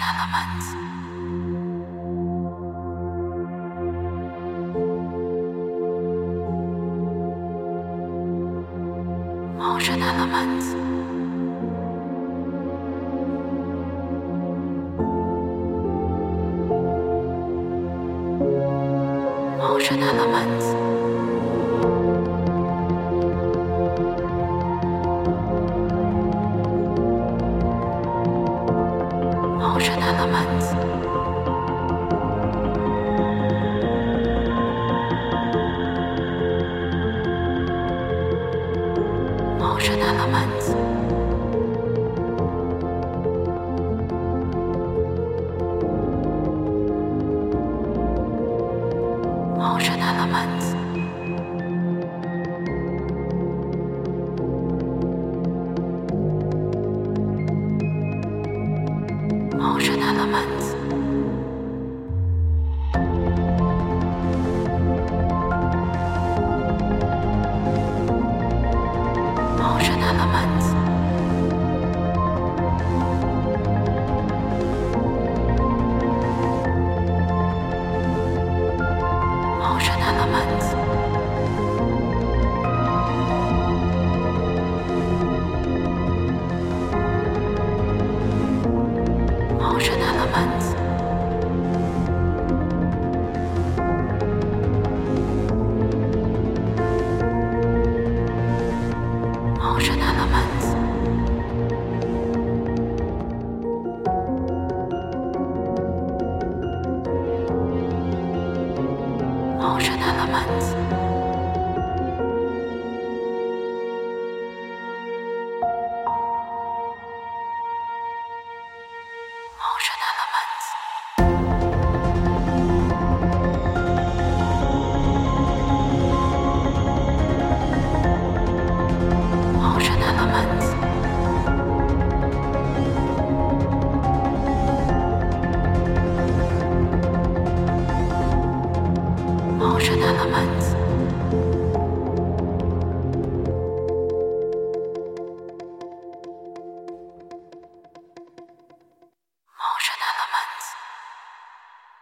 Motion elements. Motion elements. Motion elements. Motion elements. Motion elements. Motion elements. Motion elements. Motion elements. Motion elements. Motion elements. Motion elements. Motion elements. Motion elements. Motion elements.